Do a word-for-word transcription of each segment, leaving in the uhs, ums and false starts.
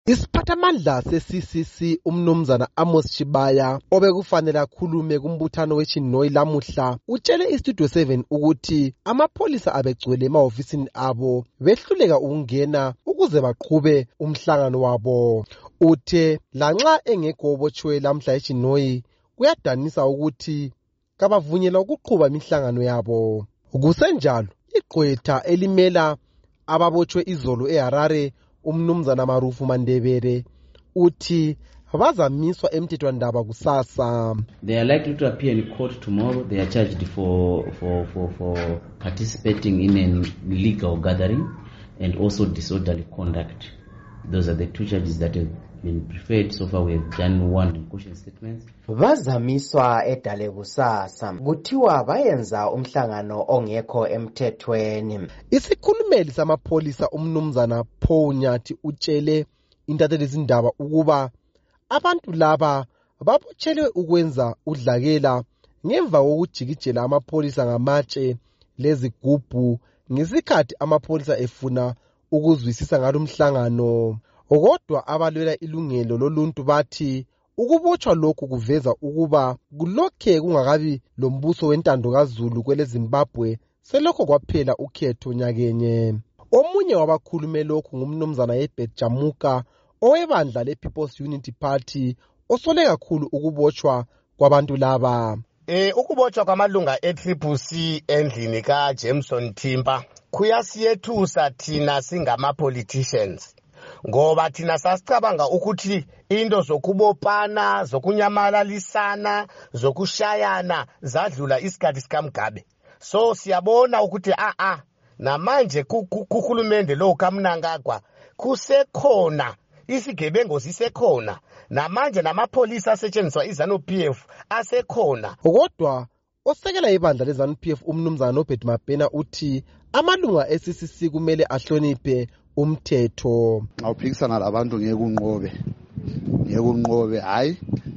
Isiphathamandla se-C C C umnumzana Amos Chibaya obekufanele akhulume kumbuthano weChinoyi lamuhla utshele iStudio seven ukuthi amapholisa abegcwele emahofisini abo behluleka ukungena ukuze baqhube umhlangano wabo. Uthe lanxa engekho obotshiwe lamhla eChinoyi kuyadanisa ukuthi kabavunyelwa ukuqhuba imihlangano yabo. Kusenjalo igqwetha elimela ababotshwe izolo eHarare umnumzana Marufu Mandebele uthi bazamiswa emthethwandaba kusasa. They are likely to appear in court tomorrow. They are charged for for for for participating in an illegal gathering and also disorderly conduct. Those are the two charges that have been preferred. So far we have done one caution statement. Bazamiswa edale kusasa kuthiwa bayenza umhlangano ongekho emthethweni. Isikhulumeli samapholisa umnumzana Paul Nyathi utshele intatheli zindaba ukuba abantu laba babotshelwe ukwenza udlakela ngemva kokujikijela amapholisa ngamatshe lezigubhu ngesikhathi amapholisa efuna ukuzwisisa ngalomhlangano. Kodwa abalwela ilungelo loluntu bathi ukubotshwa lokhu kuveza ukuba kulokhe kungakabi lombuso wentando kaZulu kwele Zimbabwe selokho kwaphela ukhetho nyakenye. Omunye wabakhulume lokhu ngumnumzana Herbert Jamuka owebandla lePeople's Unity Party osole kakhulu ukubotshwa kwabantu laba. Eh ukubotshwa kwamalunga e-Triple C endlini ka Jameson Timpa kuyasiyethusa thina singama politicians. Ngoba thina sasicabanga ukuthi into zokubopana, zokunyamalalisana, zokushayana zadlula isikhathi sikaMgabe. So siyabona ukuthi a a namanje kuhulumende lo kaMnangagwa kusekhona isigebengo sisekhona namanje namapolisa asetshenziswa iZanu-P F asekhona. Kodwa osekela ibandla leZanu-P F umnumzana Robert Mabhena uthi amalunga e-C C C kumele ahloniphe umthetho. Awuphikisana labantu ngeke unqobe ngeke unqobe hayi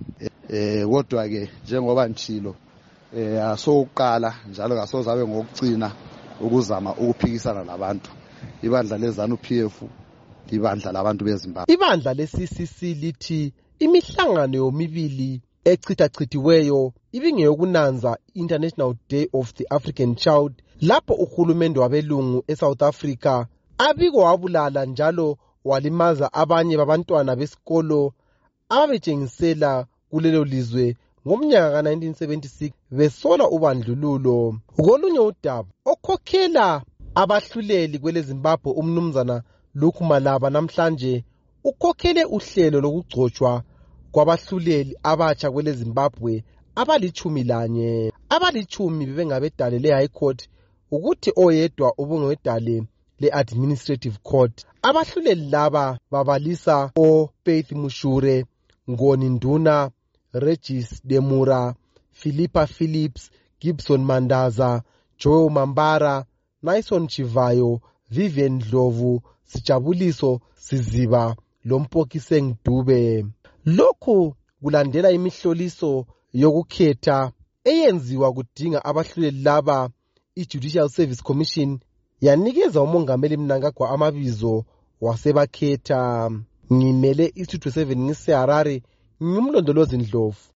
eh kodwa ke njengoba nchilo eh asoqala njalo ngasozabe ngokugcina ukuzama ukuphikisana labantu. Ibandla leZanu-P F ibandla labantu beZimbabwe. Ibandla le-C C C lithi imihlangano yomibili echithachithiweyo ibingeyokunanza International Day of the African Child lapho uhulumende wabelungu eSouth Africa abiko wabulala njalo walimaza abanye babantwana besikolo ababetshengisela kulelo lizwe ngomnyaka ka nineteen seventy-six besola ubandlululo. Kolunye udaba okhokhela abahluleli kwele Zimbabwe umnumzana Luke Malaba namhlanje ukhokhele uhlelo lokugcotshwa kwabahluleli abatsha kwele Zimbabwe abalichumi lanye. Abalichumi bebengabedale le-High Court ukuthi oyedwa ubungwedale le-Administrative Court. Abahluleli laba babalisa o Faith Mushure, Ngoni Nduna, Regis Demura, Philippa Phillips, Gibson Mandaza, Joe Mambara, Naison Chivayo, Vivian Dlovu, Sijabuliso Siziba, Lompokiseng Dube. Lokhu kulandela imihloliso yokukhetha eyenziwa kudinga abahluleli laba. I-Judicial Service Commission yanikeza umongameli Mnangagwa amabizo wasebakhetha. Ngimele iStudio seven ngiseHarare ngimlondolozi Ndlovu.